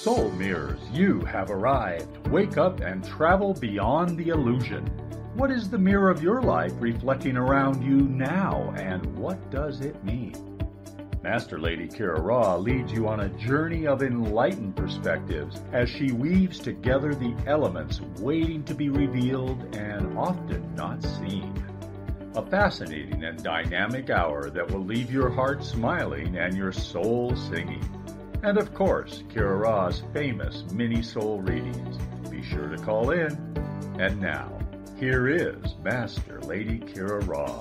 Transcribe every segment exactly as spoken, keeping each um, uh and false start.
Soul Mirrors, you have arrived. Wake up and travel beyond the illusion. What is the mirror of your life reflecting around you now, and what does it mean? Master Lady Kira Ra leads you on a journey of enlightened perspectives as she weaves together the elements waiting to be revealed and often not seen. A fascinating and dynamic hour that will leave your heart smiling and your soul singing. And of course, Kira Ra's famous mini soul readings. Be sure to call in. And now, here is Master Lady Kira Ra.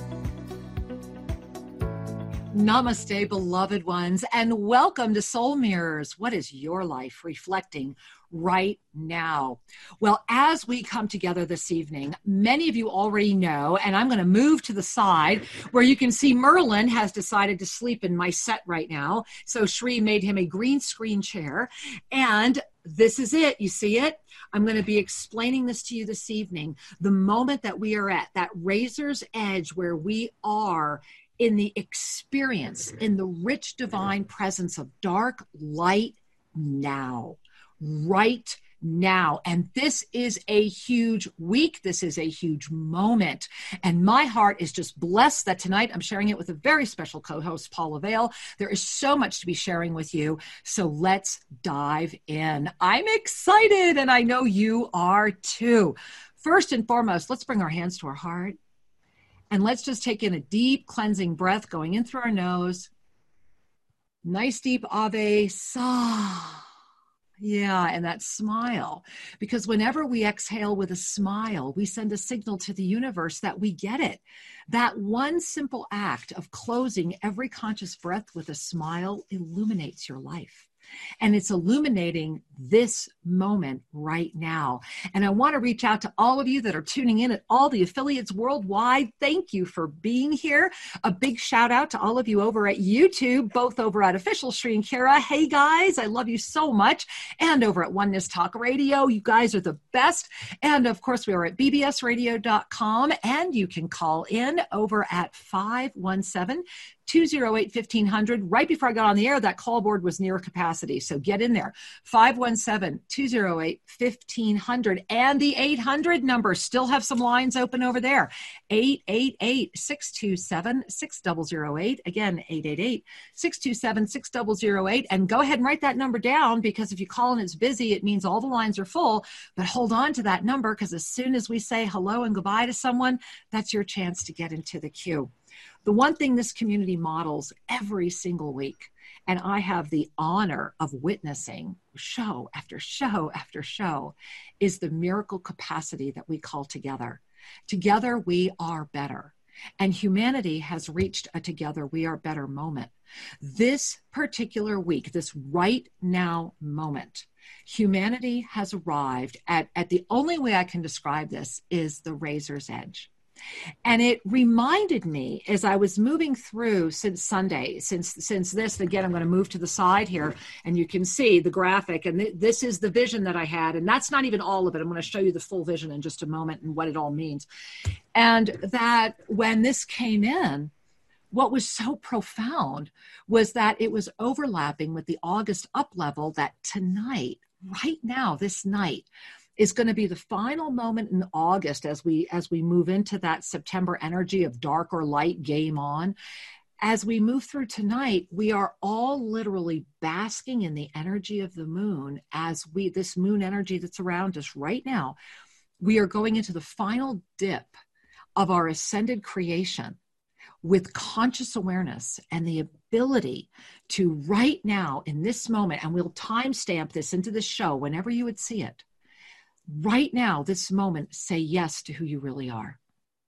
Namaste, beloved ones, and welcome to Soul Mirrors. What is your life reflecting right now? Well, as we come together this evening, many of you already know, and I'm going to move to the side where you can see Merlin has decided to sleep in my set right now. So Shri made him a green screen chair, and this is it. You see it? I'm going to be explaining this to you this evening. The moment that we are at, that razor's edge where we are in the experience, in the rich divine presence of dark light now, right now. And this is a huge week. This is a huge moment. And my heart is just blessed that tonight I'm sharing it with a very special co-host, Paula Vale. There is so much to be sharing with you. So let's dive in. I'm excited, and I know you are too. First and foremost, let's bring our hands to our heart. And let's just take in a deep cleansing breath going in through our nose. Nice deep Ave Sa. Yeah, and that smile. Because whenever we exhale with a smile, we send a signal to the universe that we get it. That one simple act of closing every conscious breath with a smile illuminates your life. And it's illuminating this moment right now. And I want to reach out to all of you that are tuning in at all the affiliates worldwide. Thank you for being here. A big shout out to all of you over at YouTube, both over at Official Shri and Kira. Hey guys, I love you so much. And over at Oneness Talk Radio, you guys are the best. And of course, we are at B B S radio dot com, and you can call in over at five one seven, two oh eight, fifteen hundred. Right before I got on the air, that call board was near capacity. So get in there. five one seven, two oh eight, fifteen hundred. And the eight hundred number, still have some lines open over there. eight eight eight, six two seven, six zero zero eight. Again, eight eight eight, six two seven, six zero zero eight. And go ahead and write that number down, because if you call and it's busy, it means all the lines are full. But hold on to that number, because as soon as we say hello and goodbye to someone, that's your chance to get into the queue. The one thing this community models every single week, and I have the honor of witnessing show after show after show, is the miracle capacity that we call together. Together we are better. And humanity has reached a together we are better moment. This particular week, this right now moment, humanity has arrived at, at the only way I can describe this is the razor's edge. And it reminded me as I was moving through since Sunday, since since this, again, I'm going to move to the side here, and you can see the graphic, and th- this is the vision that I had. And that's not even all of it. I'm going to show you the full vision in just a moment and what it all means. And that when this came in, what was so profound was that it was overlapping with the August up level that tonight, right now, this night, is going to be the final moment in August as we as we move into that September energy of dark or light game on. As we move through tonight, we are all literally basking in the energy of the moon as we, this moon energy that's around us right now, we are going into the final dip of our ascended creation with conscious awareness and the ability to right now in this moment, and we'll timestamp this into the show whenever you would see it, right now, this moment, say yes to who you really are.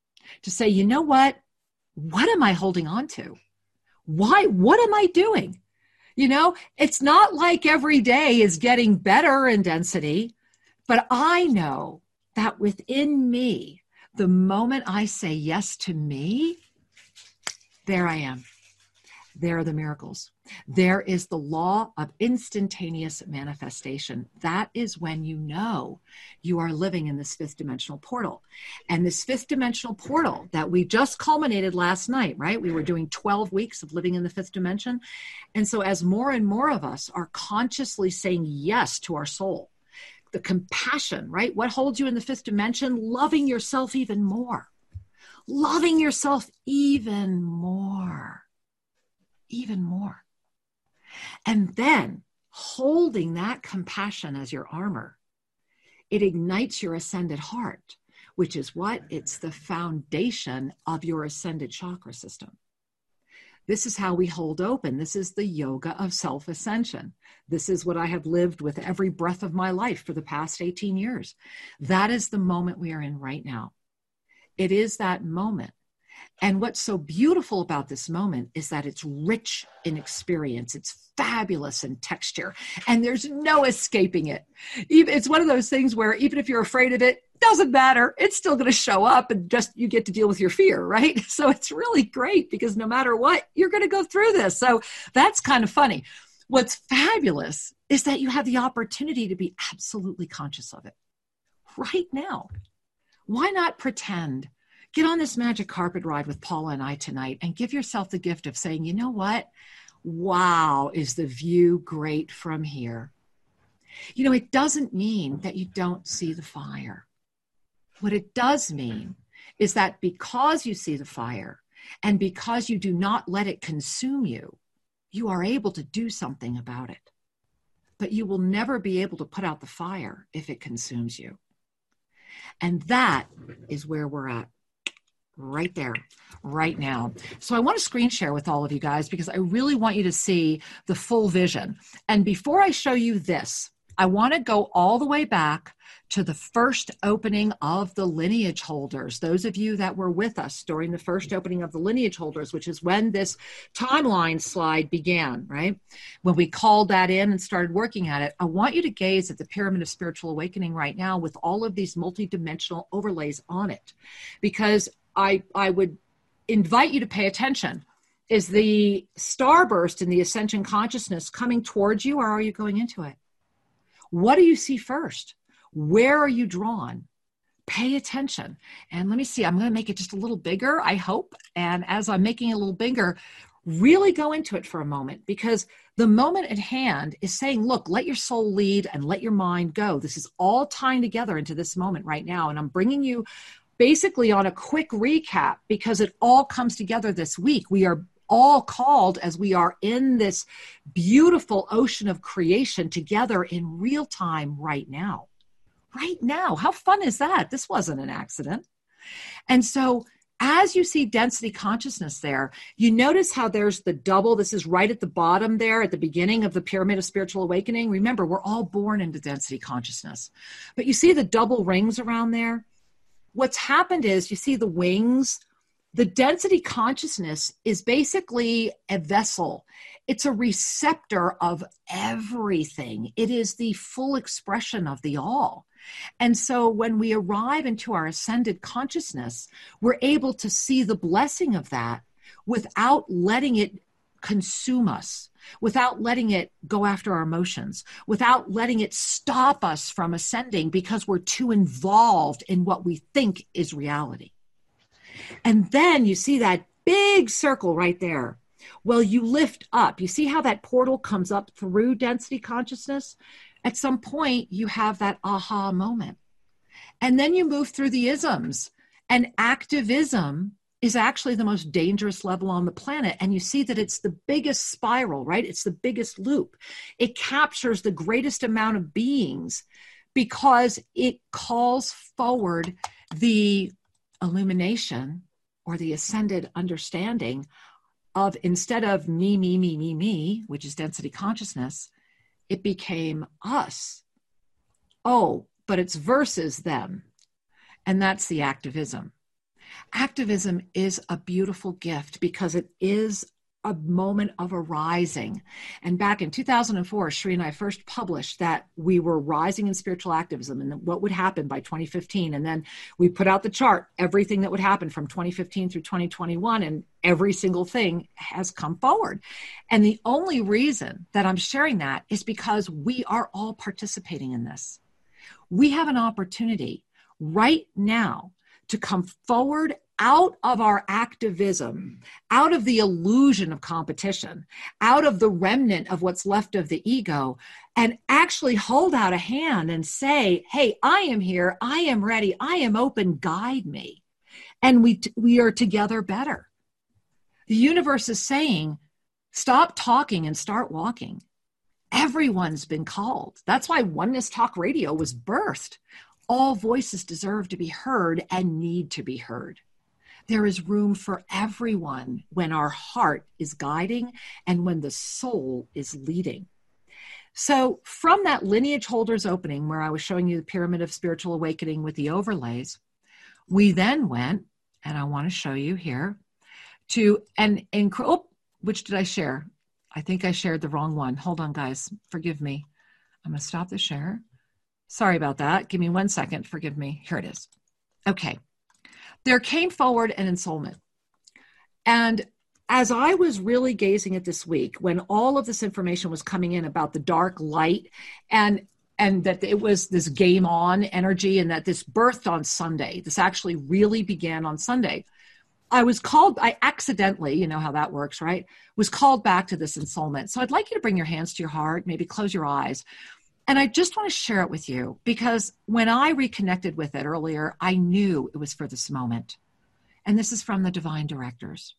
To say, you know what? What am I holding on to? Why? What am I doing? You know, it's not like every day is getting better in density, but I know that within me, the moment I say yes to me, there I am. There are the miracles. There is the law of instantaneous manifestation. That is when you know you are living in this fifth dimensional portal. And this fifth dimensional portal that we just culminated last night, right? We were doing twelve weeks of living in the fifth dimension. And so as more and more of us are consciously saying yes to our soul, the compassion, right? What holds you in the fifth dimension? Loving yourself even more. Loving yourself even more. Even more. And then holding that compassion as your armor, it ignites your ascended heart, which is what? It's the foundation of your ascended chakra system. This is how we hold open. This is the yoga of self-ascension. This is what I have lived with every breath of my life for the past eighteen years. That is the moment we are in right now. It is that moment. And what's so beautiful about this moment is that it's rich in experience. It's fabulous in texture, and there's no escaping it. Even, it's one of those things where even if you're afraid of it, doesn't matter. It's still going to show up, and just you get to deal with your fear, right? So it's really great because no matter what, you're going to go through this. So that's kind of funny. What's fabulous is that you have the opportunity to be absolutely conscious of it right now. Why not pretend? Get on this magic carpet ride with Paula and I tonight and give yourself the gift of saying, you know what? Wow, is the view great from here? You know, it doesn't mean that you don't see the fire. What it does mean is that because you see the fire and because you do not let it consume you, you are able to do something about it. But you will never be able to put out the fire if it consumes you. And that is where we're at. Right there, right now. So I want to screen share with all of you guys because I really want you to see the full vision. And before I show you this, I want to go all the way back to the first opening of the lineage holders. Those of you that were with us during the first opening of the lineage holders, which is when this timeline slide began, right? When we called that in and started working at it, I want you to gaze at the Pyramid of Spiritual Awakening right now with all of these multidimensional overlays on it. Because I, I would invite you to pay attention. Is the starburst in the ascension consciousness coming towards you, or are you going into it? What do you see first? Where are you drawn? Pay attention. And let me see, I'm going to make it just a little bigger, I hope. And as I'm making it a little bigger, really go into it for a moment, because the moment at hand is saying, look, let your soul lead and let your mind go. This is all tying together into this moment right now. And I'm bringing you basically on a quick recap because it all comes together this week. We are all called, as we are in this beautiful ocean of creation together in real time right now. Right now. How fun is that? This wasn't an accident. And so as you see density consciousness there, you notice how there's the double. This is right at the bottom there at the beginning of the Pyramid of Spiritual Awakening. Remember, we're all born into density consciousness. But you see the double rings around there? What's happened is you see the wings. The density consciousness is basically a vessel. It's a receptor of everything. It is the full expression of the all. And so when we arrive into our ascended consciousness, we're able to see the blessing of that without letting it consume us, without letting it go after our emotions, without letting it stop us from ascending because we're too involved in what we think is reality. And then you see that big circle right there. Well, you lift up. You see how that portal comes up through density consciousness? At some point, you have that aha moment. And then you move through the isms. And activism is actually the most dangerous level on the planet. And you see that it's the biggest spiral, right? It's the biggest loop. It captures the greatest amount of beings because it calls forward the illumination or the ascended understanding of, instead of me, me, me, me, me, which is density consciousness, it became us. Oh, but it's versus them. And that's the activism. Activism is a beautiful gift because it is a moment of arising. And back in two thousand four, Sri and I first published that we were rising in spiritual activism and what would happen by twenty fifteen. And then we put out the chart, everything that would happen from twenty fifteen through twenty twenty-one, and every single thing has come forward. And the only reason that I'm sharing that is because we are all participating in this. We have an opportunity right now to come forward out of our activism, out of the illusion of competition, out of the remnant of what's left of the ego, and actually hold out a hand and say, hey, I am here, I am ready, I am open, guide me. And we, we are together better. The universe is saying, stop talking and start walking. Everyone's been called. That's why Oneness Talk Radio was birthed. All voices deserve to be heard and need to be heard. There is room for everyone when our heart is guiding and when the soul is leading. So from that lineage holders opening where I was showing you the pyramid of spiritual awakening with the overlays, we then went, and I want to show you here, to an, an oh, which did I share? I think I shared the wrong one. Hold on, guys. Forgive me. I'm going to stop the share. Sorry about that. Give me one second. Forgive me. Here it is. Okay. There came forward an ensoulment. And as I was really gazing at this week, when all of this information was coming in about the dark light and and that it was this game on energy and that this birthed on Sunday, this actually really began on Sunday, I was called, I accidentally, you know how that works, right? Was called back to this ensoulment. So I'd like you to bring your hands to your heart, maybe close your eyes. And I just want to share it with you because when I reconnected with it earlier, I knew it was for this moment. And this is from the divine directors.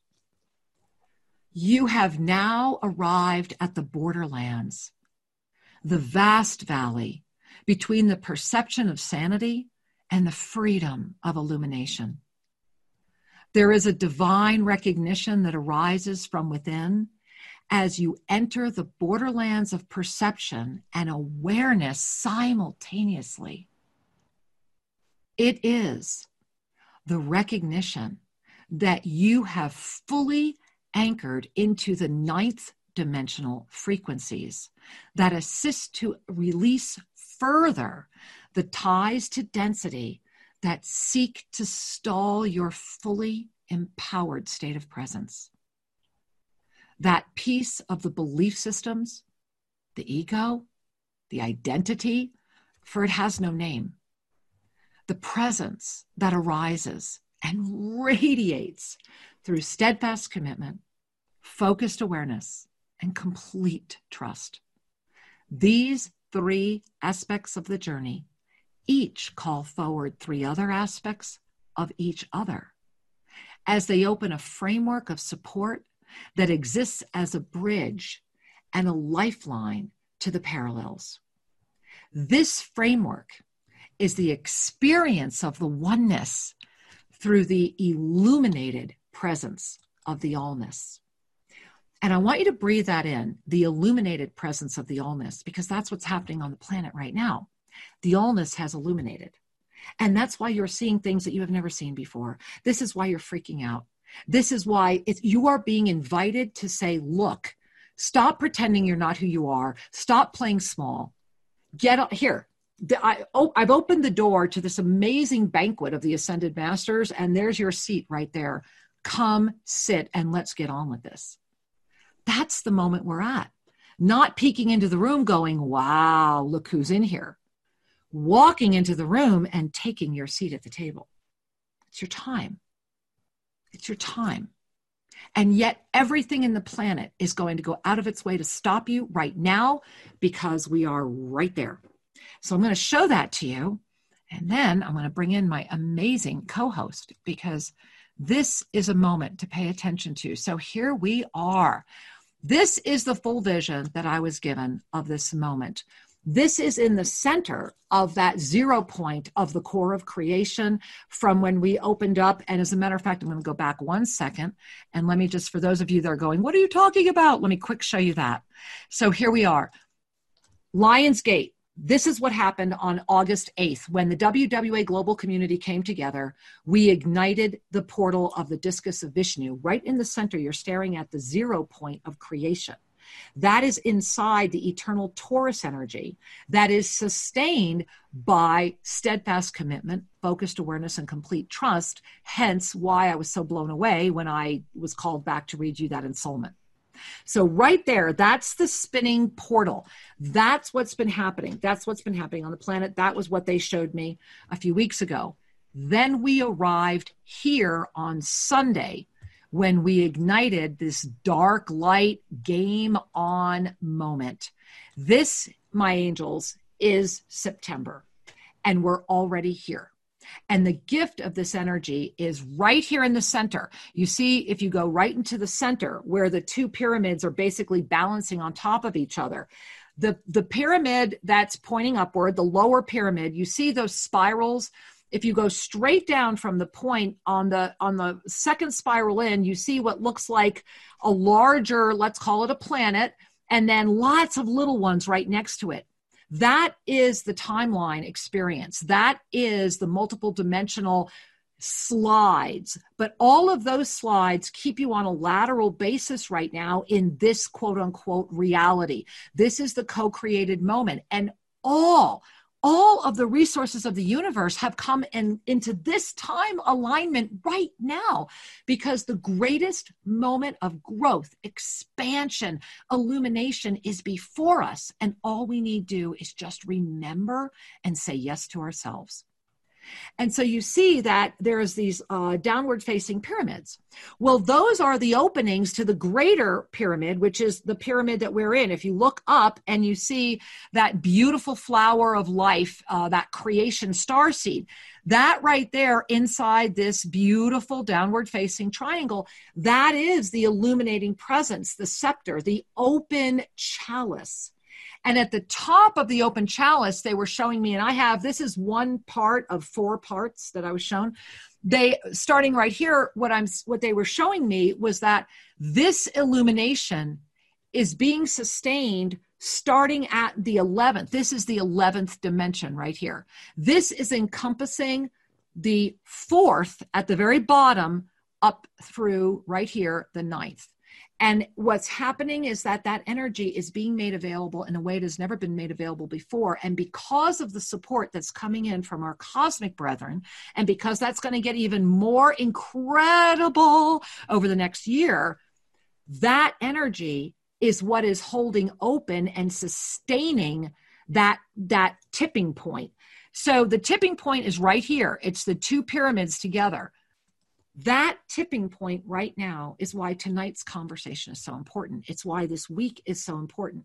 You have now arrived at the borderlands, the vast valley between the perception of sanity and the freedom of illumination. There is a divine recognition that arises from within as you enter the borderlands of perception and awareness simultaneously. It is the recognition that you have fully anchored into the ninth dimensional frequencies that assist to release further the ties to density that seek to stall your fully empowered state of presence. That piece of the belief systems, the ego, the identity, for it has no name, the presence that arises and radiates through steadfast commitment, focused awareness, and complete trust. These three aspects of the journey each call forward three other aspects of each other as they open a framework of support that exists as a bridge and a lifeline to the parallels. This framework is the experience of the oneness through the illuminated presence of the allness. And I want you to breathe that in, the illuminated presence of the allness, because that's what's happening on the planet right now. The allness has illuminated. And that's why you're seeing things that you have never seen before. This is why you're freaking out. This is why it's, you are being invited to say, look, stop pretending you're not who you are. Stop playing small. Get up here. The, I, oh, I've opened the door to this amazing banquet of the Ascended Masters, and there's your seat right there. Come sit and let's get on with this. That's the moment we're at. Not peeking into the room going, wow, look who's in here. Walking into the room and taking your seat at the table. It's your time. It's your time. And yet everything in the planet is going to go out of its way to stop you right now because we are right there. So I'm going to show that to you. And then I'm going to bring in my amazing co-host because this is a moment to pay attention to. So here we are. This is the full vision that I was given of this moment. This is in the center of that zero point of the core of creation from when we opened up. And as a matter of fact, I'm going to go back one second. And let me just, for those of you that are going, what are you talking about? Let me quick show you that. So here we are. Lion's Gate. This is what happened on August eighth. When the W W A global community came together, we ignited the portal of the discus of Vishnu. Right in the center, you're staring at the zero point of creation. That is inside the eternal Taurus energy that is sustained by steadfast commitment, focused awareness, and complete trust. Hence why I was so blown away when I was called back to read you that ensoulment. So right there, that's the spinning portal. That's what's been happening. That's what's been happening on the planet. That was what they showed me a few weeks ago. Then we arrived here on Sunday when we ignited this dark light game on moment. This, my angels, is September, and we're already here. And the gift of this energy is right here in the center. You see, if you go right into the center where the two pyramids are basically balancing on top of each other, the, the pyramid that's pointing upward, the lower pyramid, you see those spirals. If you go straight down from the point on the on the second spiral in, you see what looks like a larger, let's call it a planet, and then lots of little ones right next to it. That is the timeline experience. That is the multiple dimensional slides. But all of those slides keep you on a lateral basis right now in this quote unquote reality. This is the co-created moment. And all All of the resources of the universe have come in, into this time alignment right now, because the greatest moment of growth, expansion, illumination is before us. And all we need to do is just remember and say yes to ourselves. And so you see that there's these uh, downward facing pyramids. Well, those are the openings to the greater pyramid, which is the pyramid that we're in. If you look up and you see that beautiful flower of life, uh, that creation starseed, that right there inside this beautiful downward facing triangle, that is the illuminating presence, the scepter, the open chalice. And at the top of the open chalice, they were showing me, and I have, this is one part of four parts that I was shown. They, starting right here, what I'm, what they were showing me was that this illumination is being sustained starting at the eleventh. This is the eleventh dimension right here. This is encompassing the fourth at the very bottom up through right here, the ninth. And what's happening is that that energy is being made available in a way it has never been made available before. And because of the support that's coming in from our cosmic brethren, and because that's going to get even more incredible over the next year, that energy is what is holding open and sustaining that, that tipping point. So the tipping point is right here. It's the two pyramids together. That tipping point right now is why tonight's conversation is so important. It's why this week is so important.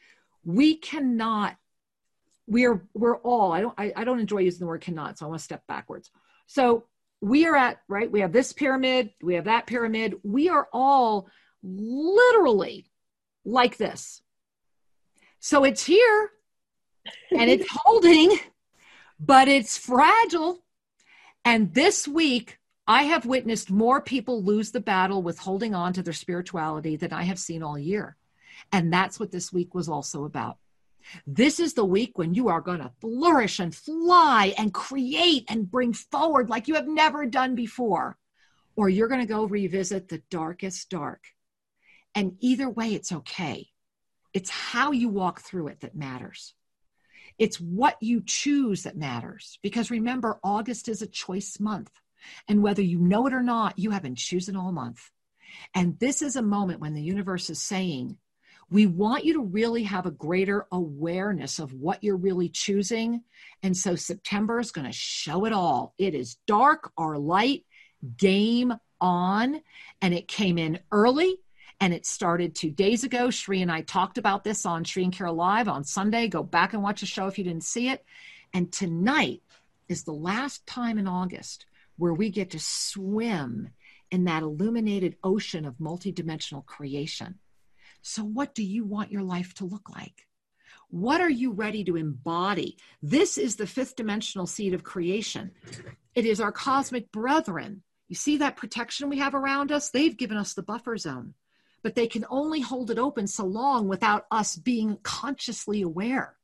We cannot, we're, we're all, I don't, I, I don't enjoy using the word cannot, so I want to step backwards. So we are at, right, we have this pyramid, we have that pyramid. We are all literally like this. So it's here and it's holding, but it's fragile. And this week, I have witnessed more people lose the battle with holding on to their spirituality than I have seen all year. And that's what this week was also about. This is the week when you are going to flourish and fly and create and bring forward like you have never done before. Or you're going to go revisit the darkest dark. And either way, it's okay. It's how you walk through it that matters. It's what you choose that matters. Because remember, August is a choice month. And whether you know it or not, you have been choosing all month. And this is a moment when the universe is saying, we want you to really have a greater awareness of what you're really choosing. And so September is going to show it all. It is dark or light, game on. And it came in early. And it started two days ago. Shri and I talked about this on Shri and Kara Live on Sunday. Go back and watch the show if you didn't see it. And tonight is the last time in August where we get to swim in that illuminated ocean of multidimensional creation. So what do you want your life to look like? What are you ready to embody? This is the fifth dimensional seed of creation. It is our cosmic brethren. You see that protection we have around us? They've given us the buffer zone, but they can only hold it open so long without us being consciously aware.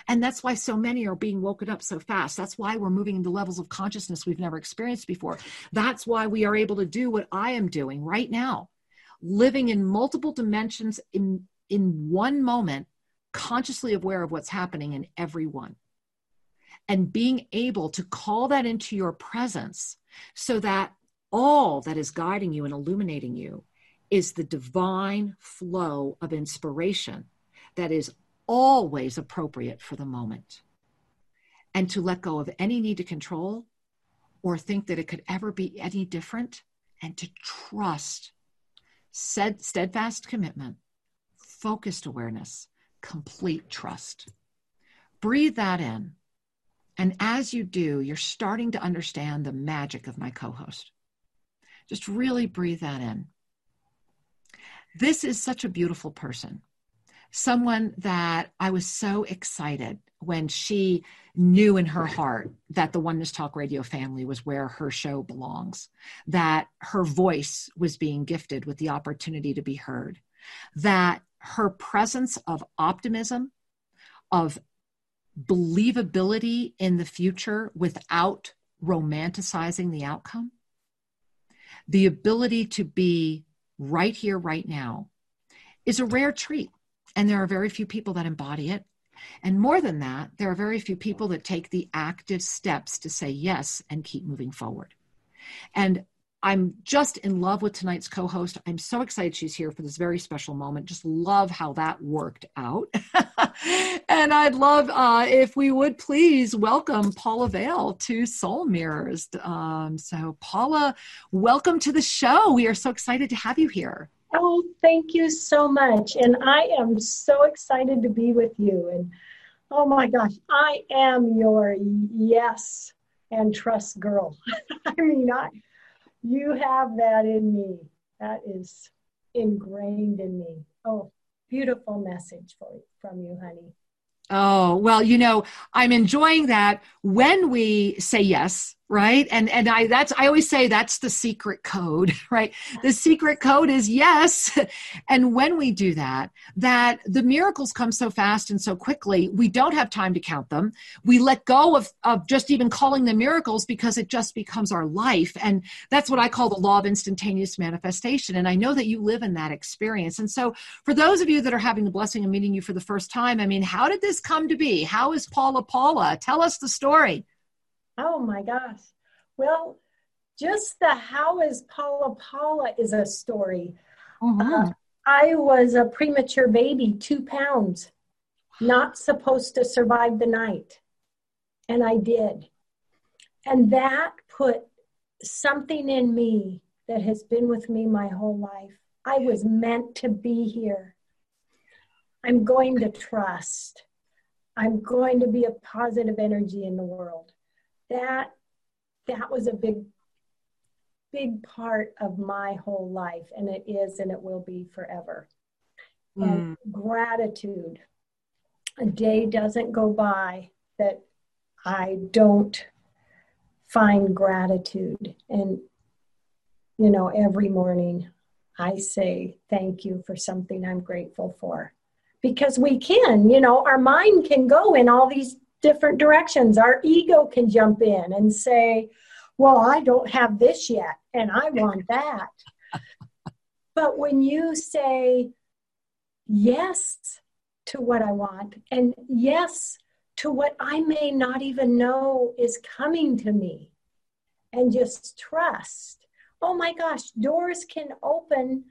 And that's why so many are being woken up so fast. That's why we're moving into levels of consciousness we've never experienced before. That's why we are able to do what I am doing right now, living in multiple dimensions in, in one moment, consciously aware of what's happening in every one. And being able to call that into your presence so that all that is guiding you and illuminating you is the divine flow of inspiration that is always appropriate for the moment. And to let go of any need to control or think that it could ever be any different, and to trust, steadfast commitment, focused awareness, complete trust. Breathe that in. And as you do, you're starting to understand the magic of my co-host. Just really breathe that in. This is such a beautiful person. Someone that I was so excited when she knew in her heart that the Oneness Talk Radio family was where her show belongs, that her voice was being gifted with the opportunity to be heard, that her presence of optimism, of believability in the future without romanticizing the outcome, the ability to be right here, right now, is a rare treat. And there are very few people that embody it. And more than that, there are very few people that take the active steps to say yes and keep moving forward. And I'm just in love with tonight's co-host. I'm so excited she's here for this very special moment. Just love how that worked out. And I'd love uh, if we would please welcome Paula Vail to Soul Mirrors. Um, so Paula, welcome to the show. We are so excited to have you here. Oh, thank you so much. And I am so excited to be with you. And oh my gosh, I am your yes and trust girl. I mean, I, you have that in me. That is ingrained in me. Oh, beautiful message for, from you, honey. Oh, well, you know, I'm enjoying that when we say yes, right? And and I that's I always say that's the secret code, right? The secret code is yes. And when we do that, that the miracles come so fast and so quickly, we don't have time to count them. We let go of, of just even calling them miracles because it just becomes our life. And that's what I call the law of instantaneous manifestation. And I know that you live in that experience. And so for those of you that are having the blessing of meeting you for the first time, I mean, how did this come to be? How is Paula Paula? Tell us the story. Oh my gosh. Well, just the how is Paula Paula is a story. Mm-hmm. Uh, I was a premature baby, two pounds, not supposed to survive the night. And I did. And that put something in me that has been with me my whole life. I was meant to be here. I'm going to trust. I'm going to be a positive energy in the world. That, that was a big, big part of my whole life, and it is, and it will be forever. Mm. And gratitude. A day doesn't go by that I don't find gratitude. And, you know, every morning I say thank you for something I'm grateful for. Because we can, you know, our mind can go in all these different directions. Our ego can jump in and say, well, I don't have this yet, and I want that. But when you say yes to what I want, and yes to what I may not even know is coming to me, and just trust, oh my gosh, doors can open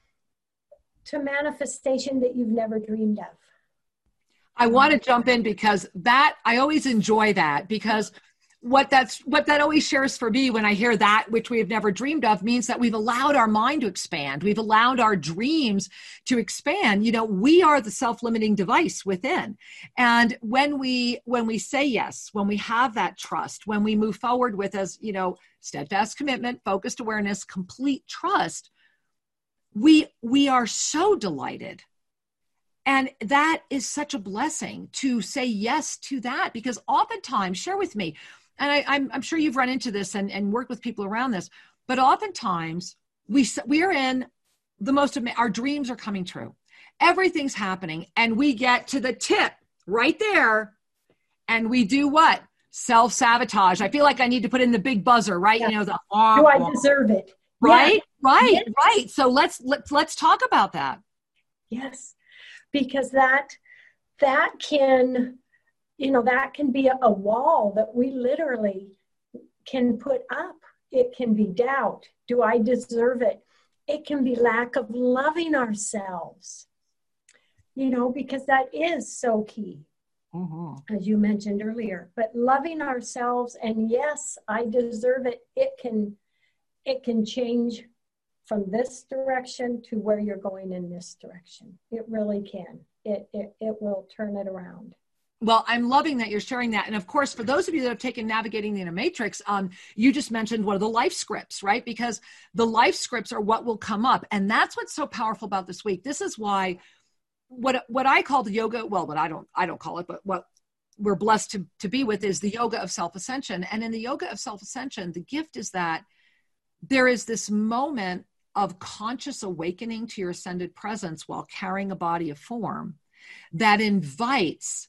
to manifestation that you've never dreamed of. I want to jump in because that, I always enjoy that, because what that's, what that always shares for me when I hear that, which we have never dreamed of, means that we've allowed our mind to expand. We've allowed our dreams to expand. You know, we are the self-limiting device within. And when we, when we say yes, when we have that trust, when we move forward with, as you know, steadfast commitment, focused awareness, complete trust, we, we are so delighted. And that is such a blessing to say yes to that, because oftentimes, share with me, and I, I'm, I'm sure you've run into this and, and worked with people around this, but oftentimes we, we are in the most, our dreams are coming true. Everything's happening, and we get to the tip right there, And we do what? Self-sabotage. I feel like I need to put in the big buzzer, right? Yes. You know, the do I deserve it? Right, yes. right, yes. right. So let's let's let's talk about that. Yes, because that that can, you know, that can be a, a wall that we literally can put up. It can be doubt. Do I deserve it? It can be lack of loving ourselves, you know, because that is so key, mm-hmm. as you mentioned earlier. But loving ourselves, and yes, I deserve it. It can, it can change from this direction to where you're going in this direction. It really can. It it it will turn it around. Well, I'm loving that you're sharing that. And of course, for those of you that have taken Navigating the Inner Matrix, um, you just mentioned one of the life scripts, right? Because the life scripts are what will come up. And that's what's so powerful about this week. This is why what what I call the yoga, well, but I don't I don't call it, but what we're blessed to, to be with is the yoga of self-ascension. And in the yoga of self-ascension, the gift is that there is this moment of conscious awakening to your ascended presence while carrying a body of form that invites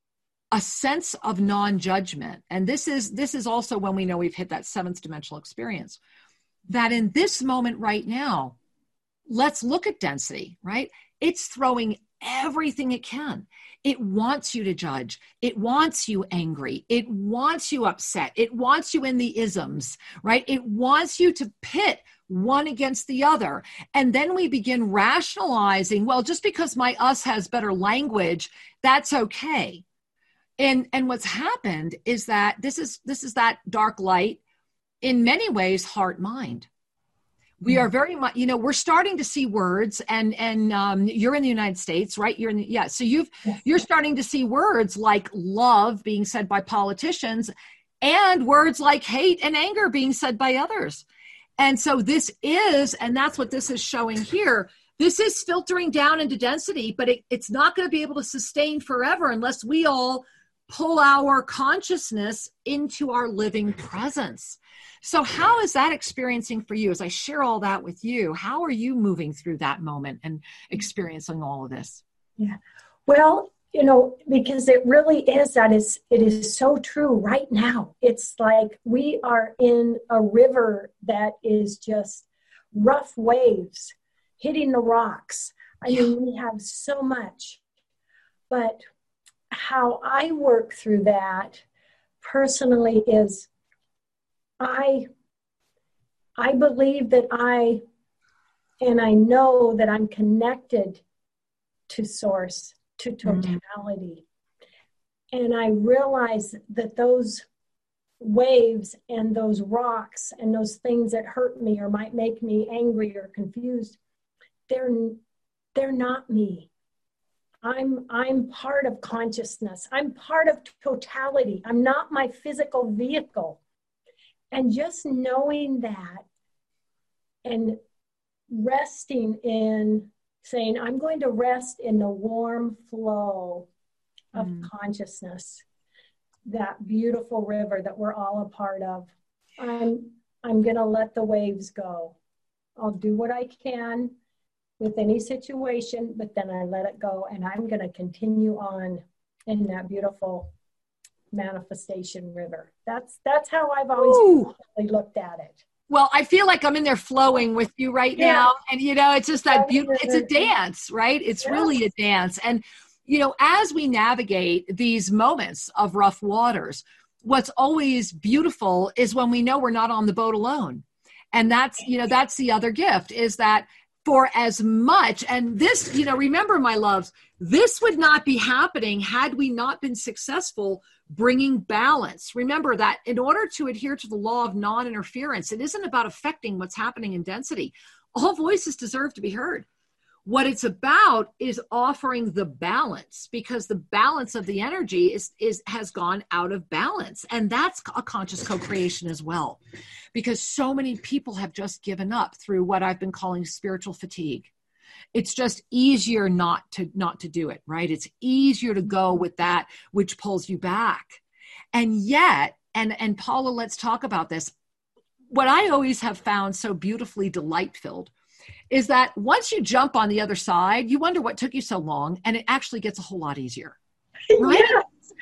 a sense of non-judgment. And this is, this is also when we know we've hit that seventh dimensional experience, that in this moment right now, let's look at density, right? It's throwing everything it can. It wants you to judge. It wants you angry. It wants you upset. It wants you in the isms, right? It wants you to pit one against the other. And then we begin rationalizing, well, just because my us has better language, that's okay. And and what's happened is that this is this is that dark light, in many ways, heart mind. We are very much, you know, we're starting to see words, and and um, you're in the United States, right? You're in the, yeah. So you've yes. you're starting to see words like love being said by politicians, and words like hate and anger being said by others. And so this is, and that's what this is showing here. This is filtering down into density, but it, it's not going to be able to sustain forever unless we all pull our consciousness into our living presence. So how is that experiencing for you? As I share all that with you, how are you moving through that moment and experiencing all of this? Yeah, well, you know, because it really is, that is, it is so true right now. It's like we are in a river that is just rough waves hitting the rocks. I mean, we have so much, but how I work through that personally is I I believe that I and I know that I'm connected to source, to totality. Mm-hmm. And I realize that those waves and those rocks and those things that hurt me or might make me angry or confused, they're they're not me. I'm I'm part of consciousness. I'm part of totality. I'm not my physical vehicle. And just knowing that and resting in saying, I'm going to rest in the warm flow of mm. consciousness, that beautiful river that we're all a part of. I'm I'm going to let the waves go. I'll do what I can with any situation, but then I let it go, and I'm going to continue on in that beautiful manifestation river. That's that's how I've always looked at it. Well, I feel like I'm in there flowing with you right yeah. now, and you know, it's just that beautiful. It's a dance, right? It's yeah. really a dance, and you know, as we navigate these moments of rough waters, what's always beautiful is when we know we're not on the boat alone, and that's you know, that's the other gift is that. For as much, and this, you know, remember my loves, this would not be happening had we not been successful bringing balance. Remember that in order to adhere to the law of non-interference, it isn't about affecting what's happening in density. All voices deserve to be heard. What it's about is offering the balance, because the balance of the energy is, is has gone out of balance. And that's a conscious co-creation as well, because so many people have just given up through what I've been calling spiritual fatigue. It's just easier not to, not to do it, right? It's easier to go with that which pulls you back. And yet, and, and Paula, let's talk about this. What I always have found so beautifully delight-filled is that once you jump on the other side, you wonder what took you so long, and it actually gets a whole lot easier, right? Yes.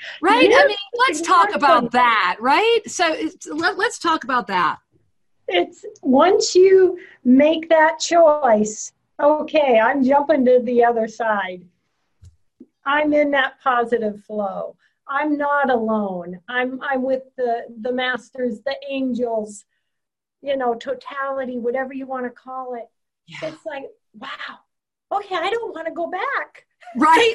Right? Yes, I mean, let's exactly. talk about that, right? So it's, let, let's talk about that. It's once you make that choice, okay, I'm jumping to the other side. I'm in that positive flow. I'm not alone. I'm I'm with the, the masters, the angels, you know, totality, whatever you want to call it. Yeah. It's like, wow, okay, I don't want to go back. Right?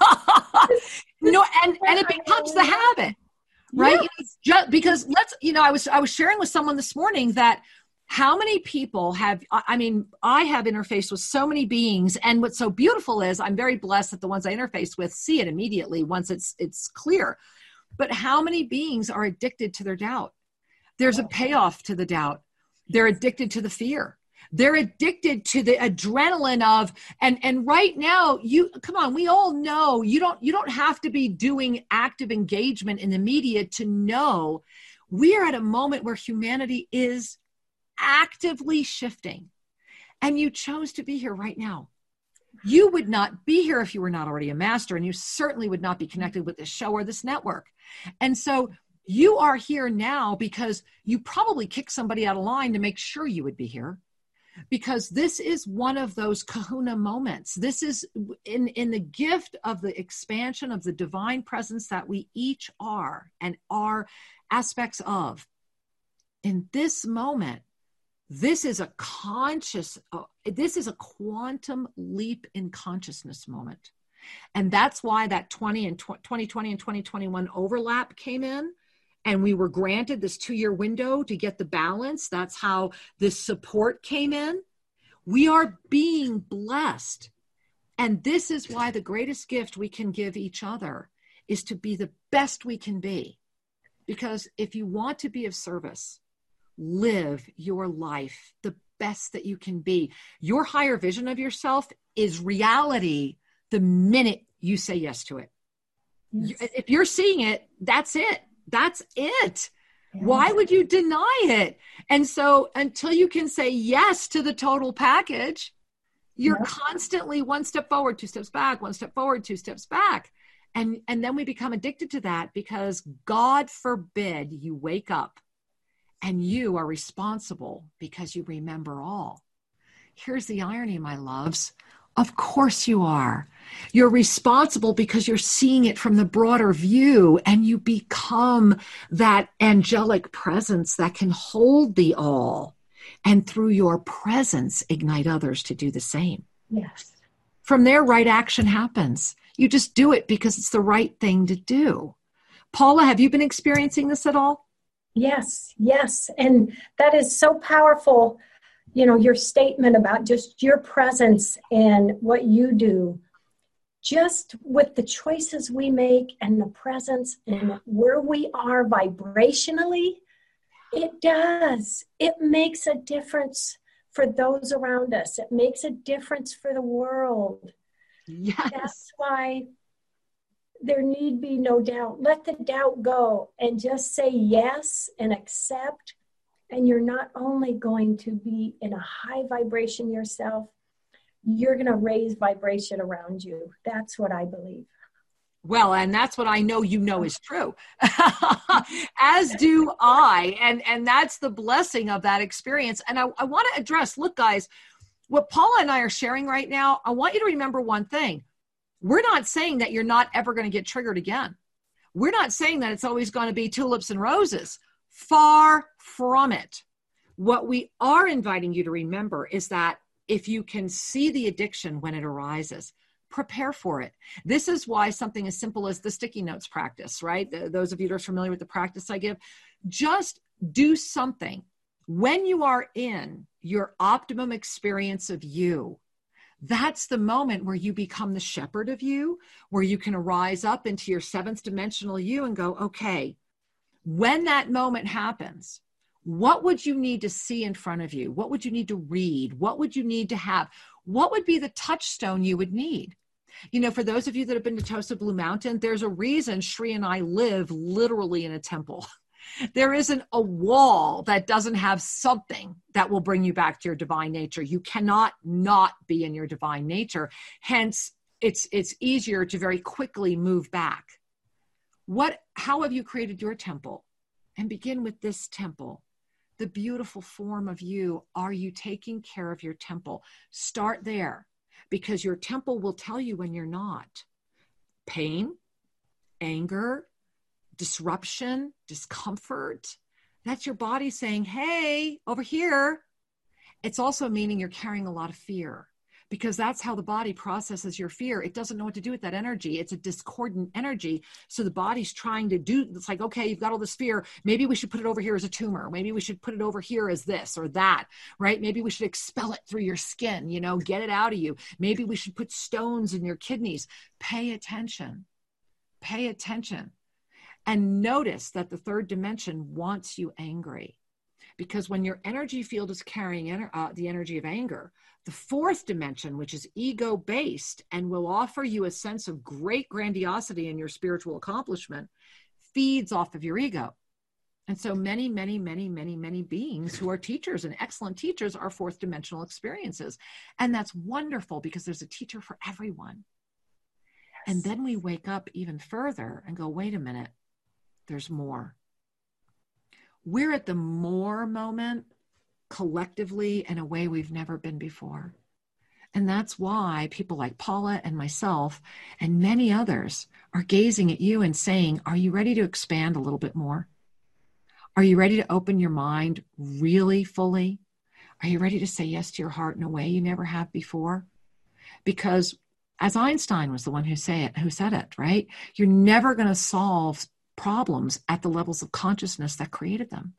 No, and, and it becomes the habit, right? Yes. It's just because let's, you know, I was I was sharing with someone this morning that how many people have, I mean, I have interfaced with so many beings, and what's so beautiful is I'm very blessed that the ones I interface with see it immediately once it's it's clear. But how many beings are addicted to their doubt? There's a payoff to the doubt. They're addicted to the fear. They're addicted to the adrenaline of, and, and right now, you, come on, we all know you don't, you don't have to be doing active engagement in the media to know we are at a moment where humanity is actively shifting. And you chose to be here right now. You would not be here if you were not already a master, and you certainly would not be connected with this show or this network. And so you are here now because you probably kicked somebody out of line to make sure you would be here. Because this is one of those kahuna moments. This is in, in the gift of the expansion of the divine presence that we each are and are aspects of. In this moment, this is a conscious, uh, this is a quantum leap in consciousness moment. And that's why that twenty and twenty twenty and twenty twenty-one overlap came in. And we were granted this two-year window to get the balance. That's how this support came in. We are being blessed. And this is why the greatest gift we can give each other is to be the best we can be. Because if you want to be of service, live your life the best that you can be. Your higher vision of yourself is reality the minute you say yes to it. Yes. If you're seeing it, that's it. That's it. Yeah. Why would you deny it? And so until you can say yes to the total package, you're yep. constantly one step forward, two steps back, one step forward, two steps back. And, and then we become addicted to that because God forbid you wake up and you are responsible because you remember all. Here's the irony, my loves. Of course you are. You're responsible because you're seeing it from the broader view, and you become that angelic presence that can hold the all, and through your presence ignite others to do the same. Yes. From there, right action happens. You just do it because it's the right thing to do. Paula, have you been experiencing this at all? Yes, yes. And that is so powerful. You know, your statement about just your presence and what you do, just with the choices we make and the presence and where we are vibrationally, it does. It makes a difference for those around us. It makes a difference for the world. Yes. That's why there need be no doubt. Let the doubt go and just say yes and accept. And you're not only going to be in a high vibration yourself, you're going to raise vibration around you. That's what I believe. Well, and that's what I know you know is true, as do I. And, and that's the blessing of that experience. And I, I want to address, look, guys, what Paula and I are sharing right now, I want you to remember one thing. We're not saying that you're not ever going to get triggered again. We're not saying that it's always going to be tulips and roses. Far from it. What we are inviting you to remember is that if you can see the addiction when it arises, prepare for it. This is why something as simple as the sticky notes practice, right? The, those of you that are familiar with the practice I give, just do something. When you are in your optimum experience of you, that's the moment where you become the shepherd of you, where you can arise up into your seventh dimensional you and go, okay, when that moment happens, what would you need to see in front of you? What would you need to read? What would you need to have? What would be the touchstone you would need? You know, for those of you that have been to Tosa Blue Mountain, there's a reason Shri and I live literally in a temple. There isn't a wall that doesn't have something that will bring you back to your divine nature. You cannot not be in your divine nature. Hence, it's it's easier to very quickly move back. What, how have you created your temple? And begin with this temple, the beautiful form of you. Are you taking care of your temple? Start there, because your temple will tell you when you're not. Pain, anger, disruption, discomfort. That's your body saying, hey, over here. It's also meaning you're carrying a lot of fear, because that's how the body processes your fear. It doesn't know what to do with that energy. It's a discordant energy. So the body's trying to do, it's like, okay, you've got all this fear. Maybe we should put it over here as a tumor. Maybe we should put it over here as this or that, right? Maybe we should expel it through your skin, you know, get it out of you. Maybe we should put stones in your kidneys. Pay attention. Pay attention. And notice that the third dimension wants you angry. Because when your energy field is carrying ener- uh, the energy of anger, the fourth dimension, which is ego-based and will offer you a sense of great grandiosity in your spiritual accomplishment, feeds off of your ego. And so many, many, many, many, many beings who are teachers and excellent teachers are fourth dimensional experiences. And that's wonderful, because there's a teacher for everyone. Yes. And then we wake up even further and go, wait a minute, there's more. We're at the more moment collectively in a way we've never been before. And that's why people like Paula and myself and many others are gazing at you and saying, are you ready to expand a little bit more? Are you ready to open your mind really fully? Are you ready to say yes to your heart in a way you never have before? Because as Einstein was the one who say it, who said it, right? You're never going to solve problems at the levels of consciousness that created them.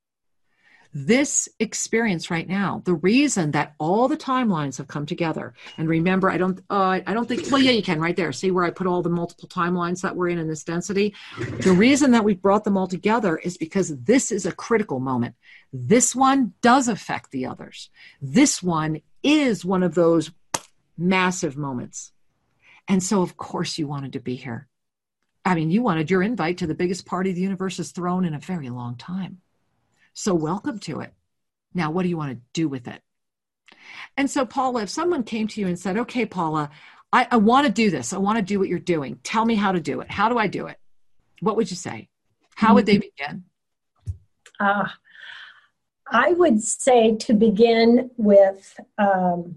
This experience right now, the reason that all the timelines have come together, and remember, I don't, uh, I don't think, well, yeah, you can right there. See where I put all the multiple timelines that we're in in this density? The reason that we brought them all together is because this is a critical moment. This one does affect the others. This one is one of those massive moments. And so, of course, you wanted to be here. I mean, you wanted your invite to the biggest party the universe has thrown in a very long time. So welcome to it. Now, what do you want to do with it? And so, Paula, if someone came to you and said, okay, Paula, I, I want to do this. I want to do what you're doing. Tell me how to do it. How do I do it? What would you say? How would they begin? Uh, I would say to begin with um,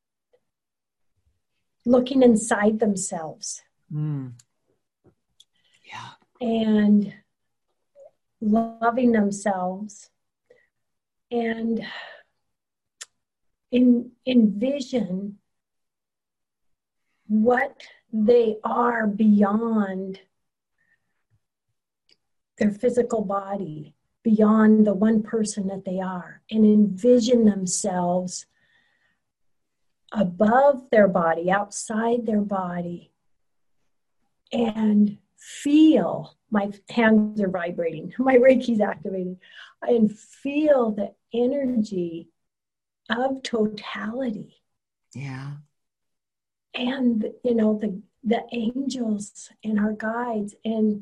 looking inside themselves. Mm. Yeah. And loving themselves, and in, envision what they are beyond their physical body, beyond the one person that they are, and envision themselves above their body, outside their body, and feel, my hands are vibrating, my Reiki's activated, and feel the energy of totality. Yeah. And, you know, the, the angels and our guides, and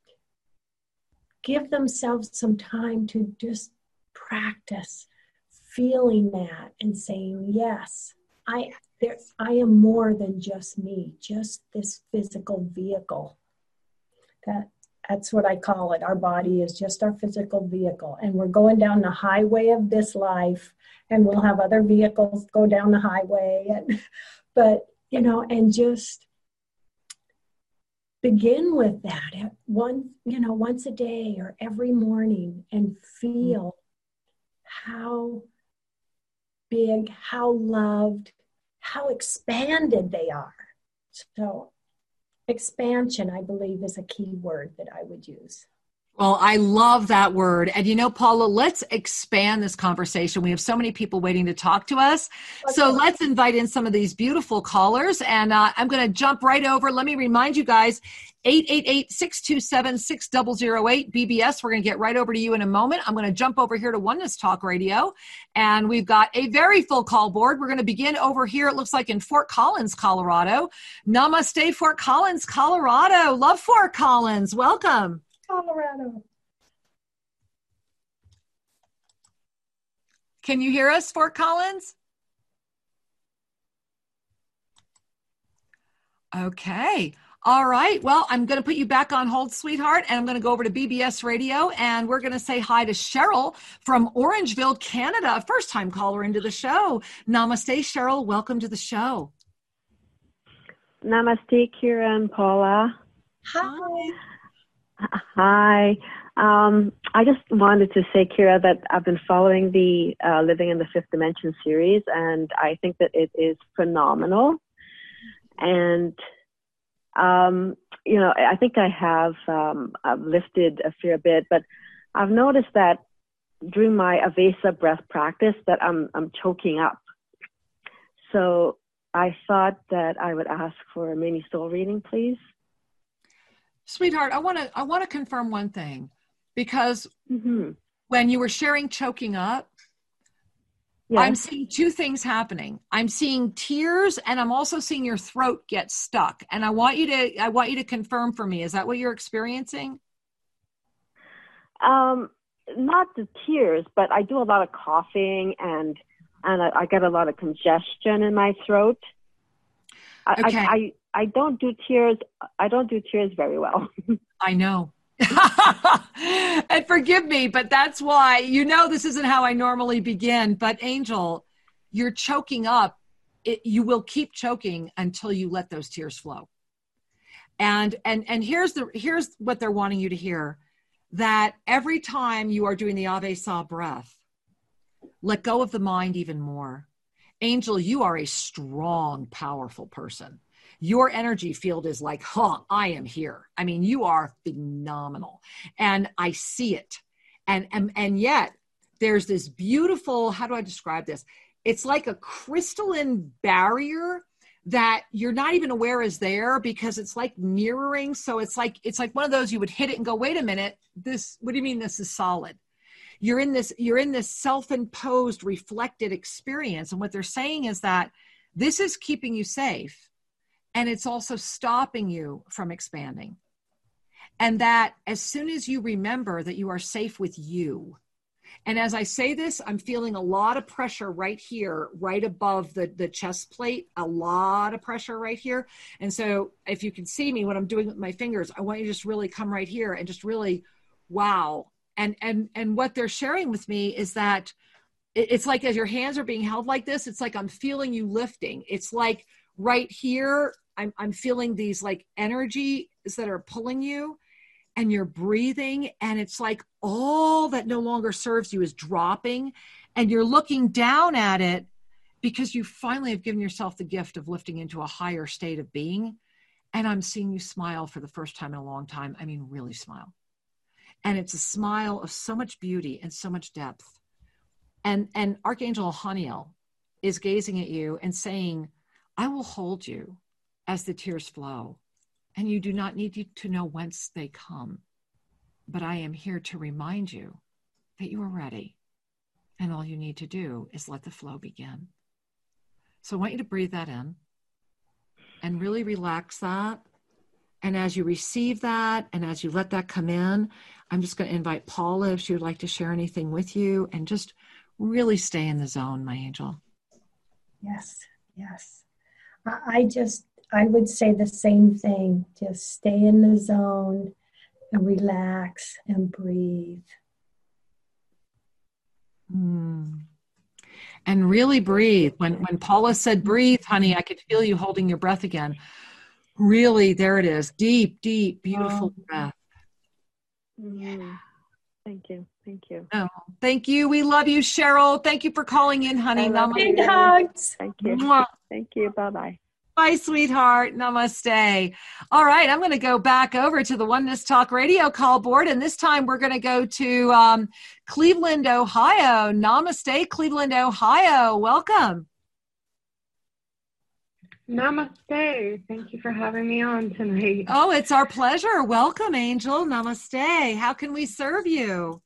give themselves some time to just practice feeling that and saying, yes, I, there, I am more than just me, just this physical vehicle. That that's what I call it. Our body is just our physical vehicle. And we're going down the highway of this life, and we'll have other vehicles go down the highway. And, but, you know, and just begin with that one, you know, once a day or every morning, and feel how big, how loved, how expanded they are. So expansion, I believe, is a key word that I would use. Well, I love that word. And you know, Paula, let's expand this conversation. We have so many people waiting to talk to us. Okay. So let's invite in some of these beautiful callers. And uh, I'm going to jump right over. Let me remind you guys, eight eight eight, six two seven, six zero zero eight, B B S. We're going to get right over to you in a moment. I'm going to jump over here to Oneness Talk Radio. And we've got a very full call board. We're going to begin over here, it looks like in Fort Collins, Colorado. Namaste, Fort Collins, Colorado. Love Fort Collins. Welcome. Colorado. Can you hear us, Fort Collins? Okay. All right. Well, I'm going to put you back on hold, sweetheart, and I'm going to go over to B B S Radio, and we're going to say hi to Cheryl from Orangeville, Canada, first time caller into the show. Namaste, Cheryl. Welcome to the show. Namaste, Kira and Paula. Hi. Hi. Um, I just wanted to say, Kira, that I've been following the uh, Living in the Fifth Dimension series, and I think that it is phenomenal. And, um, you know, I think I have um, I've lifted a fair bit, but I've noticed that during my Avesa breath practice that I'm I'm choking up. So I thought that I would ask for a mini soul reading, please. Sweetheart, I want to I want to confirm one thing, because Mm-hmm. when you were sharing choking up, Yes. I'm seeing two things happening. I'm seeing tears, and I'm also seeing your throat get stuck. And I want you to I want you to confirm for me. Is that what you're experiencing? Um, not the tears, but I do a lot of coughing, and and I, I get a lot of congestion in my throat. I, Okay. I, I I don't do tears. I don't do tears very well. I know. And forgive me, but that's why, you know, this isn't how I normally begin. But Angel, you're choking up. It, you will keep choking until you let those tears flow. And and and here's the here's what they're wanting you to hear: that every time you are doing the Avesa breath, let go of the mind even more. Angel, you are a strong, powerful person. Your energy field is like, huh, I am here. I mean, you are phenomenal. And I see it. And, and, and yet there's this beautiful, how do I describe this? It's like a crystalline barrier that you're not even aware is there, because it's like mirroring. So it's like, it's like one of those, you would hit it and go, wait a minute, this, what do you mean this is solid? You're in this, you're in this self-imposed reflected experience. And what they're saying is that this is keeping you safe. And it's also stopping you from expanding. And that as soon as you remember that you are safe with you, and as I say this, I'm feeling a lot of pressure right here, right above the, the chest plate, a lot of pressure right here. And so if you can see me, what I'm doing with my fingers, I want you to just really come right here and just really, wow. And, and, and what they're sharing with me is that it, it's like, as your hands are being held like this, it's like I'm feeling you lifting. It's like right here, I'm, I'm feeling these like energies that are pulling you, and you're breathing, and it's like all that no longer serves you is dropping, and you're looking down at it because you finally have given yourself the gift of lifting into a higher state of being. And I'm seeing you smile for the first time in a long time. I mean, really smile. And it's a smile of so much beauty and so much depth. And, and Archangel Haniel is gazing at you and saying, I will hold you as the tears flow, and you do not need to know whence they come. But I am here to remind you that you are ready, and all you need to do is let the flow begin. So I want you to breathe that in and really relax that. And as you receive that, and as you let that come in, I'm just going to invite Paula if she would like to share anything with you, and just really stay in the zone, my angel. Yes, yes. I I just, I would say the same thing. Just stay in the zone and relax and breathe. Mm. And really breathe. When, when Paula said breathe, honey, I could feel you holding your breath again. Really, there it is. Deep, deep, beautiful Oh. breath. Mm. Thank you. Thank you. Oh, thank you. We love you, Cheryl. Thank you for calling in, honey. I love Namaste. Big hugs. Thank you. Mwah. Thank you. Bye-bye. Bye, sweetheart. Namaste. All right, I'm going to go back over to the Oneness Talk Radio call board, and this time we're going to go to um, Cleveland, Ohio. Namaste, Cleveland, Ohio. Welcome. Namaste. Thank you for having me on tonight. Oh, it's our pleasure. Welcome, Angel. Namaste. How can we serve you?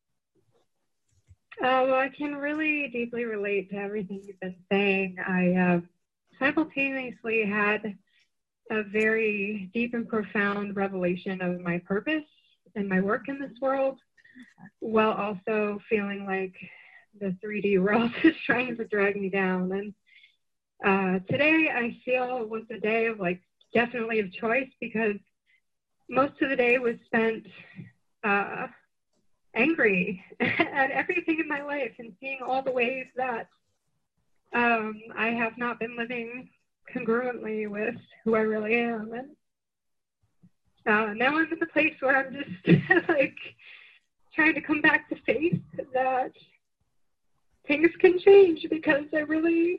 Uh, well, I can really deeply relate to everything you've been saying. I uh, simultaneously had a very deep and profound revelation of my purpose and my work in this world, while also feeling like the three D world is trying to drag me down. And uh, today I feel was a day of like definitely of choice, because most of the day was spent uh, angry at everything in my life and seeing all the ways that um, I have not been living congruently with who I really am. And uh, now I'm in the place where I'm just like trying to come back to faith that things can change, because I really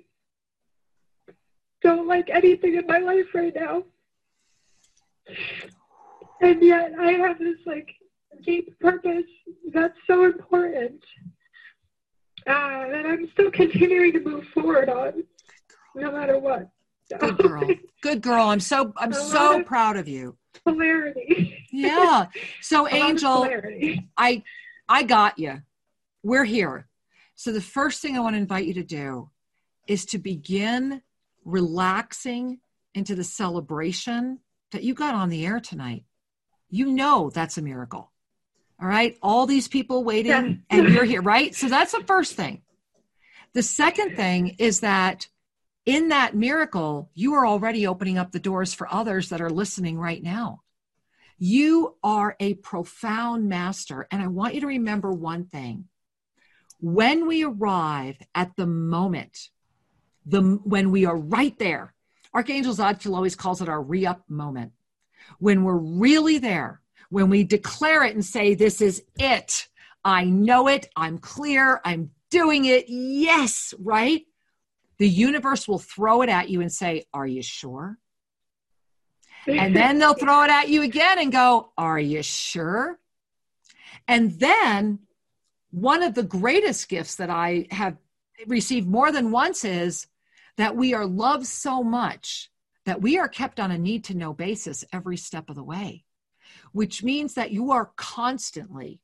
don't like anything in my life right now. And yet I have this like deep purpose that's so important uh, that I'm still continuing to move forward on, no matter what. So, good girl. Good girl. I'm so I'm so proud of you. Polarity. Yeah. So Angel, I I got you. We're here. So the first thing I want to invite you to do is to begin relaxing into the celebration that you got on the air tonight. You know that's a miracle. All right? All these people waiting, yeah. And you're here, right? So that's the first thing. The second thing is that in that miracle, you are already opening up the doors for others that are listening right now. You are a profound master. And I want you to remember one thing. When we arrive at the moment, the when we are right there, Archangel Zadkiel always calls it our re-up moment. When we're really there, when we declare it and say, this is it, I know it, I'm clear, I'm doing it, yes, right? The universe will throw it at you and say, are you sure? And then they'll throw it at you again and go, are you sure? And then one of the greatest gifts that I have received more than once is that we are loved so much that we are kept on a need-to-know basis every step of the way, which means that you are constantly,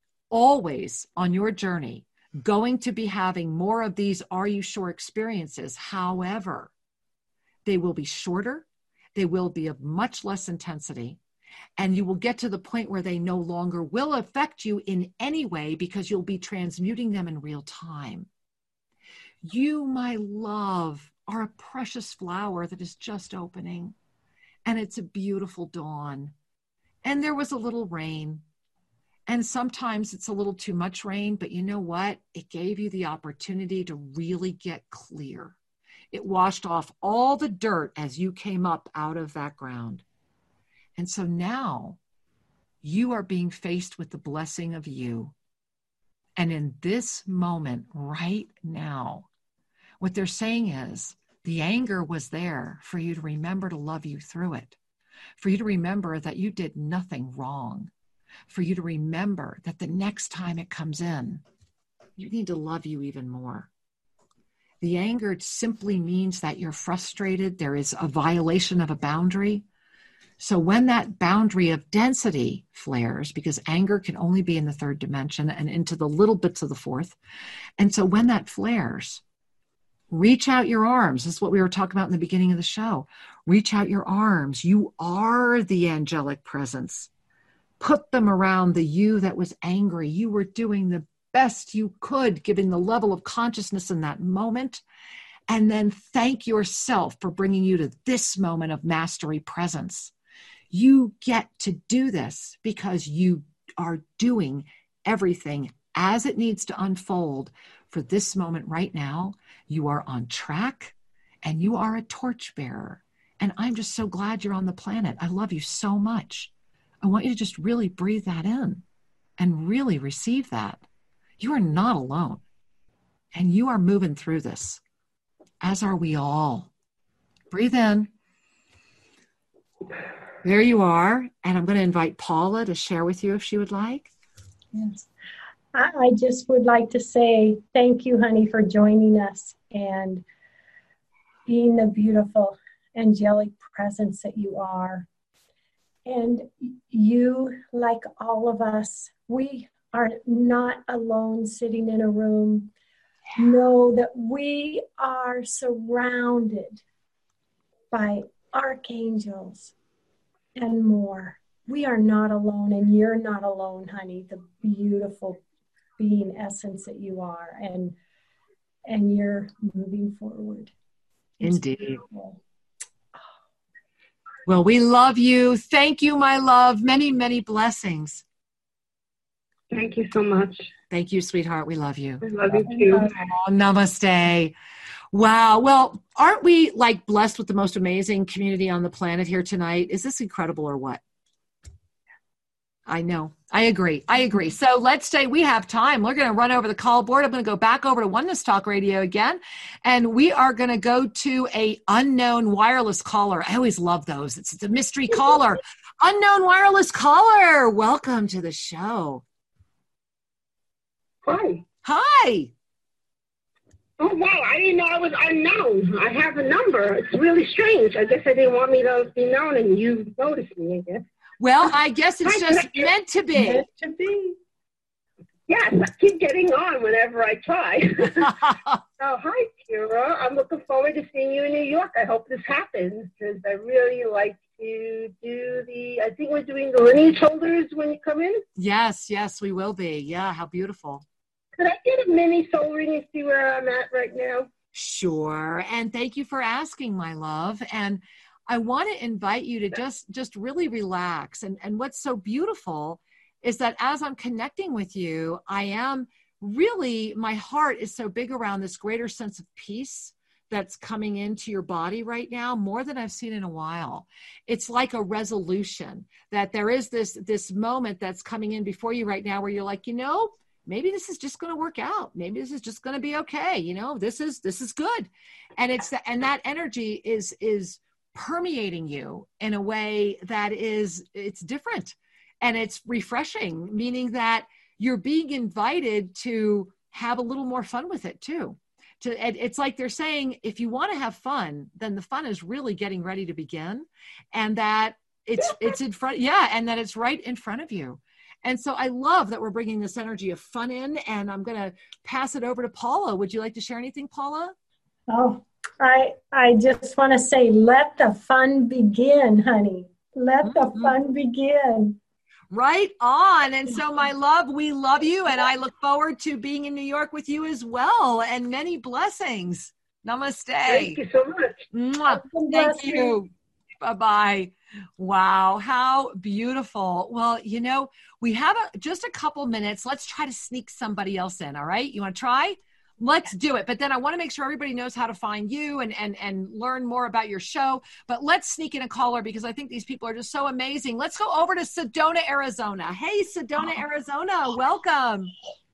always on your journey, going to be having more of these are you sure experiences. However, they will be shorter, they will be of much less intensity, and you will get to the point where they no longer will affect you in any way because you'll be transmuting them in real time. You, my love, are a precious flower that is just opening, and it's a beautiful dawn. And there was a little rain, and sometimes it's a little too much rain, but you know what? It gave you the opportunity to really get clear. It washed off all the dirt as you came up out of that ground. And so now you are being faced with the blessing of you. And in this moment, right now, what they're saying is the anger was there for you to remember to love you through it, for you to remember that you did nothing wrong, for you to remember that the next time it comes in, you need to love you even more. The anger simply means that you're frustrated. There is a violation of a boundary. So when that boundary of density flares, because anger can only be in the third dimension and into the little bits of the fourth. And so when that flares, reach out your arms. This is what we were talking about in the beginning of the show. Reach out your arms. You are the angelic presence. Put them around the you that was angry. You were doing the best you could, given the level of consciousness in that moment. And then thank yourself for bringing you to this moment of mastery presence. You get to do this because you are doing everything as it needs to unfold for this moment right now. You are on track and you are a torchbearer. And I'm just so glad you're on the planet. I love you so much. I want you to just really breathe that in and really receive that. You are not alone. And you are moving through this, as are we all. Breathe in. There you are. And I'm going to invite Paula to share with you if she would like. Yes. I, I just would like to say thank you, honey, for joining us and being the beautiful angelic presence that you are. And you, like all of us, we are not alone sitting in a room. Know that we are surrounded by archangels and more. We are not alone, and you're not alone, honey, the beautiful being essence that you are. And and you're moving forward. It's indeed. beautiful. Well, we love you. Thank you, my love. Many, many blessings. Thank you so much. Thank you, sweetheart. We love you. I love you too. Oh, namaste. Wow. Well, aren't we like blessed with the most amazing community on the planet here tonight? Is this incredible or what? I know. I agree. I agree. So let's say we have time. We're going to run over the call board. I'm going to go back over to Oneness Talk Radio again, and we are going to go to a unknown wireless caller. I always love those. It's, it's a mystery caller. Unknown wireless caller. Welcome to the show. Hi. Hi. Oh, wow. I didn't know I was unknown. I have a number. It's really strange. I guess they didn't want me to be known, and you noticed me, I guess. Well, I guess it's just meant to be. Meant to be. Yes, I keep getting on whenever I try. Oh, hi, Kira. I'm looking forward to seeing you in New York. I hope this happens because I really like to do the, I think we're doing the lineage holders when you come in. Yes, yes, we will be. Yeah, how beautiful. Could I get a mini soul reading and see where I'm at right now? Sure. And thank you for asking, my love. And I want to invite you to just, just really relax. And, and what's so beautiful is that as I'm connecting with you, I am really, my heart is so big around this greater sense of peace that's coming into your body right now, more than I've seen in a while. It's like a resolution that there is this, this moment that's coming in before you right now where you're like, you know, maybe this is just going to work out. Maybe this is just going to be okay. You know, this is, this is good. And it's, the, and that energy is, is, permeating you in a way that is, it's different and it's refreshing, meaning that you're being invited to have a little more fun with it too. To, it's like they're saying, if you want to have fun, then the fun is really getting ready to begin, and that it's, it's in front. Yeah. And that it's right in front of you. And so I love that we're bringing this energy of fun in, and I'm going to pass it over to Paula. Would you like to share anything, Paula? Oh, I I just want to say, let the fun begin, honey. Let the mm-hmm. fun begin. Right on. And so, my love, we love you, and I look forward to being in New York with you as well. And many blessings. Namaste. Thank you so much. Mwah. Thank you. Bye-bye. Wow, how beautiful. Well, you know, we have a, just a couple minutes. Let's try to sneak somebody else in, all right? You want to try? Let's do it. But then I want to make sure everybody knows how to find you and, and, and learn more about your show. But let's sneak in a caller because I think these people are just so amazing. Let's go over to Sedona, Arizona. Hey, Sedona, Arizona. Welcome.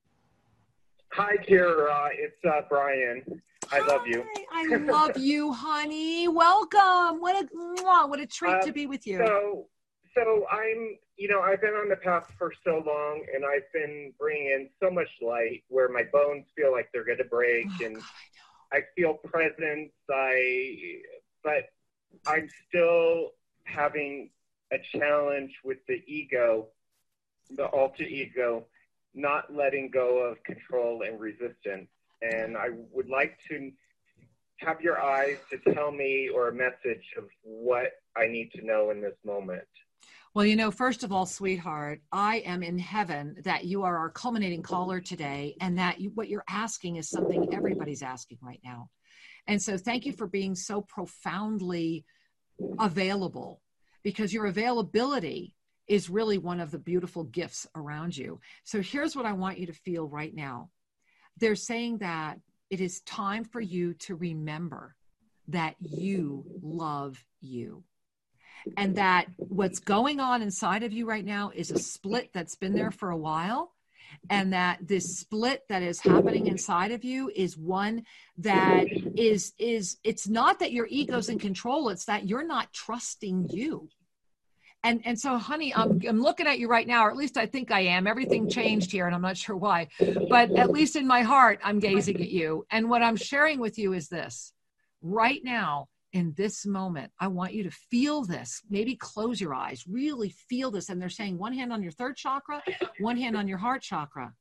Hi, Kira. It's uh, Brian. I love you. I love you, honey. Welcome. What a, what a treat um, to be with you. So, so I'm, you know, I've been on the path for so long, and I've been bringing in so much light where my bones feel like they're going to break, oh, and God, I, I feel presence. I, but I'm still having a challenge with the ego, the alter ego, not letting go of control and resistance. And I would like to have your eyes to tell me or a message of what I need to know in this moment. Well, you know, first of all, sweetheart, I am in heaven that you are our culminating caller today, and that you, what you're asking is something everybody's asking right now. And so thank you for being so profoundly available, because your availability is really one of the beautiful gifts around you. So here's what I want you to feel right now. They're saying that it is time for you to remember that you love you. And that what's going on inside of you right now is a split that's been there for a while. And that this split that is happening inside of you is one that is, is it's not that your ego's in control. It's that you're not trusting you. And and so, honey, I'm, I'm looking at you right now, or at least I think I am. Everything changed here, and I'm not sure why. But at least in my heart, I'm gazing at you. And what I'm sharing with you is this. Right now, in this moment, I want you to feel this. Maybe close your eyes. Really feel this. And they're saying one hand on your third chakra, one hand on your heart chakra.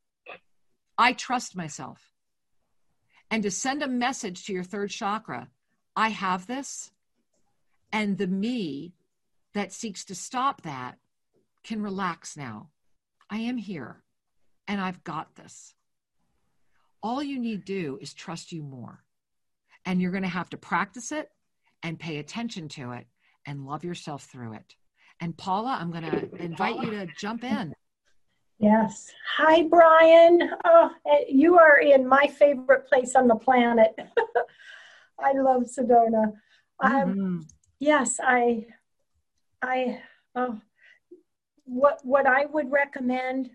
I trust myself. And to send a message to your third chakra, I have this. And the me that seeks to stop that can relax now. I am here and I've got this. All you need to do is trust you more. And you're going to have to practice it and pay attention to it and love yourself through it. And Paula, I'm going to invite you to jump in. Yes. Hi, Brian. Oh, you are in my favorite place on the planet. I love Sedona. Um, Mm-hmm. yes, I, I, oh, what, what I would recommend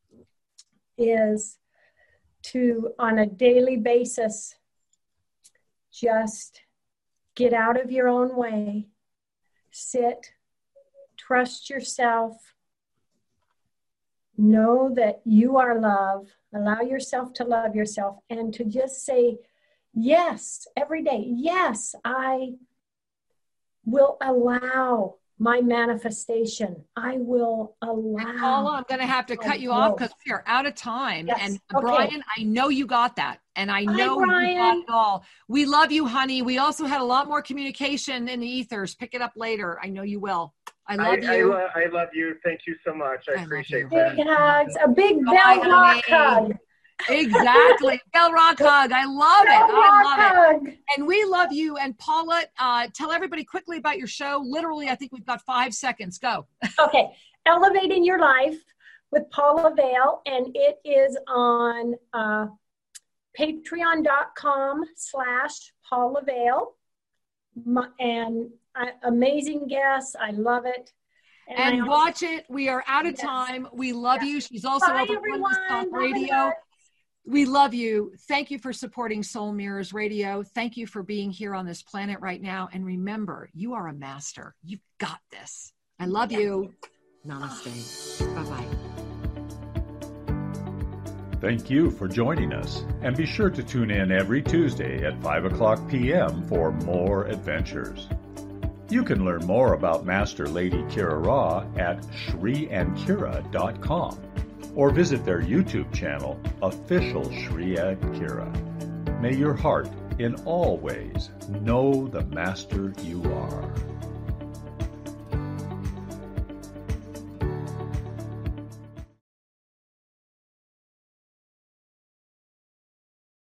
is to, on a daily basis, just get out of your own way, sit, trust yourself, know that you are love, allow yourself to love yourself, and to just say yes every day. Yes, I will allow my manifestation. I will allow. And Paula, I'm going to have to cut you off because we are out of time. Yes. And Okay. Brian, I know you got that. And I Hi, know you Brian. got it all. We love you, honey. We also had a lot more communication in the ethers. Pick it up later. I know you will. I love I, you. I, lo- I love you. Thank you so much. I, I love appreciate you. that. Big hugs, a big Bye, bell rock honey. hug. Exactly. Bell rock hug. I love it. Bell I rock love it. hug. And we love you. And Paula, uh, tell everybody quickly about your show. Literally, I think we've got five seconds. Go. Okay, Elevating Your Life with Paula Vale, and it is on uh, patreon.com slash Paula Vale. My, and uh, amazing guests. I love it. And, I also- watch it. We are out of Yes. time. We love Yes. you. She's also Bye, over everyone. Stop Bye, Radio. guys. We love you. Thank you for supporting Soul Mirrors Radio. Thank you for being here on this planet right now. And remember, you are a master. You've got this. I love you. Namaste. Bye-bye. Thank you for joining us, and be sure to tune in every Tuesday at five o'clock p.m. for more adventures. You can learn more about Master Lady Kira Ra at shri and kira dot com or visit their YouTube channel, Official Shri and Kira. May your heart, in all ways, know the Master you are.